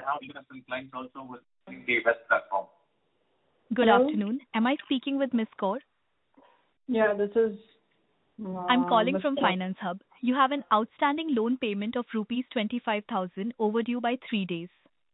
have investment clients also with the West platform. Good Hello? afternoon. Am I speaking with Ms. Kaur? Yeah, this is. I'm calling from Mr. Finance Hub. You have an outstanding loan payment of rupees 25,000 overdue by 3 days.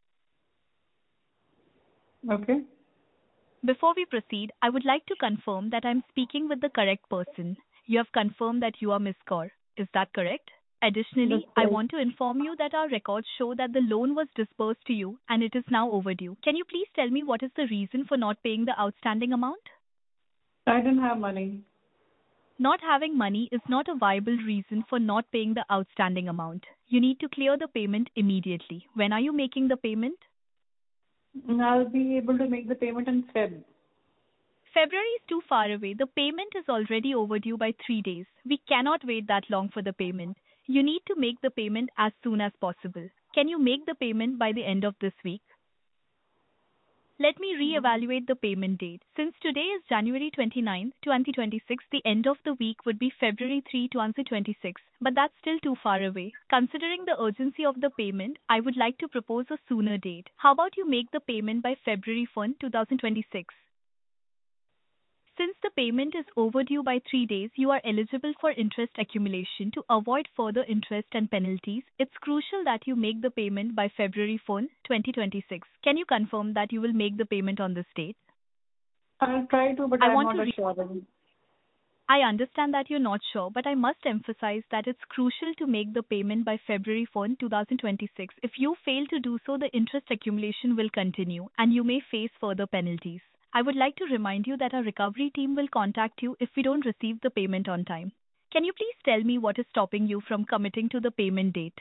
Okay. Before we proceed, I would like to confirm that I'm speaking with the correct person. You have confirmed that you are Ms. Kaur. Is that correct? Additionally, That's I right. want to inform you that our records show that the loan was disbursed to you and it is now overdue. Can you please tell me what is the reason for not paying the outstanding amount? I didn't have money. Not having money is not a viable reason for not paying the outstanding amount. You need to clear the payment immediately. When are you making the payment? I'll be able to make the payment in Feb. February is too far away. The payment is already overdue by 3 days. We cannot wait that long for the payment. You need to make the payment as soon as possible. Can you make the payment by the end of this week? Let me re-evaluate the payment date. Since today is January 29, 2026, the end of the week would be February 3, 2026, but that's still too far away. Considering the urgency of the payment, I would like to propose a sooner date. How about you make the payment by February 1, 2026? Since the payment is overdue by 3 days, you are eligible for interest accumulation. To avoid further interest and penalties, it's crucial that you make the payment by February 1, 2026. Can you confirm that you will make the payment on this date? I'll try to, but I I'm want not to sure. I understand that you're not sure, but I must emphasize that it's crucial to make the payment by February 1, 2026. If you fail to do so, the interest accumulation will continue and you may face further penalties. I would like to remind you that our recovery team will contact you if we don't receive the payment on time. Can you please tell me what is stopping you from committing to the payment date?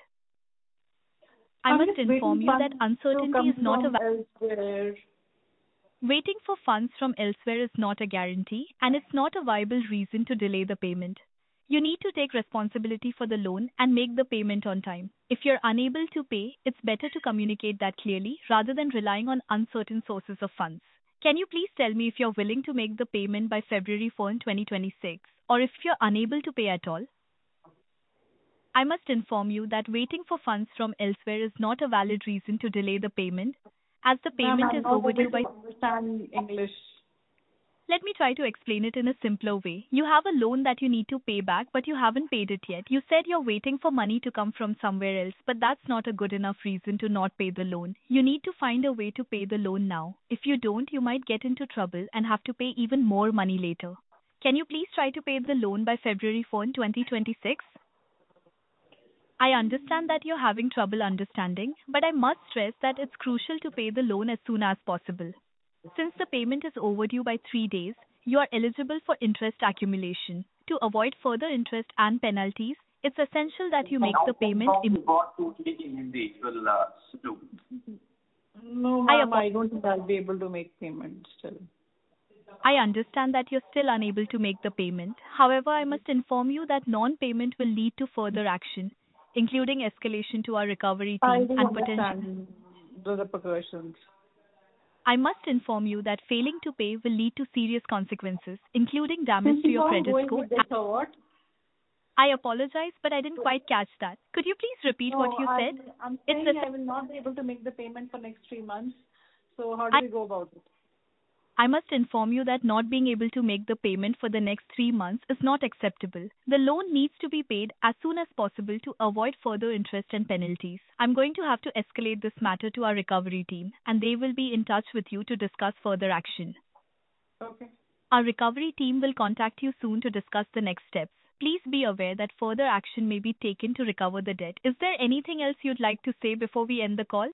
I I'm must just inform waiting you that funds uncertainty to is come not a from elsewhere. Waiting for funds from elsewhere is not a guarantee, and it's not a viable reason to delay the payment. You need to take responsibility for the loan and make the payment on time. If you're unable to pay, it's better to communicate that clearly rather than relying on uncertain sources of funds. Can you please tell me if you're willing to make the payment by February 1, 2026, or if you're unable to pay at all? I must inform you that waiting for funds from elsewhere is not a valid reason to delay the payment, as the Ma'am, payment I'm is not overdue able by... to understand English. Let me try to explain it in a simpler way. You have a loan that you need to pay back, but you haven't paid it yet. You said you're waiting for money to come from somewhere else, but that's not a good enough reason to not pay the loan. You need to find a way to pay the loan now. If you don't, you might get into trouble and have to pay even more money later. Can you please try to pay the loan by February 1, 2026? I understand that you're having trouble understanding, but I must stress that it's crucial to pay the loan as soon as possible. Since the payment is overdue by 3 days, you are eligible for interest accumulation. To avoid further interest and penalties, it's essential that you make the payment Got to speak in Hindi. It will do. No, ma'am, I don't think I'll be able to make payment still. I understand that you're still unable to make the payment. However, I must inform you that non-payment will lead to further action, including escalation to our recovery I team do and potential. understand the repercussions. I must inform you that failing to pay will lead to serious consequences, including damage to your credit score. With this or what? I apologize, but I didn't quite catch that. Could you please repeat what you said? I'm saying I will not be able to make the payment for next 3 months. So how do we go about it? I must inform you that not being able to make the payment for the next 3 months is not acceptable. The loan needs to be paid as soon as possible to avoid further interest and penalties. I'm going to have to escalate this matter to our recovery team, and they will be in touch with you to discuss further action. Okay. Our recovery team will contact you soon to discuss the next steps. Please be aware that further action may be taken to recover the debt. Is there anything else you'd like to say before we end the call?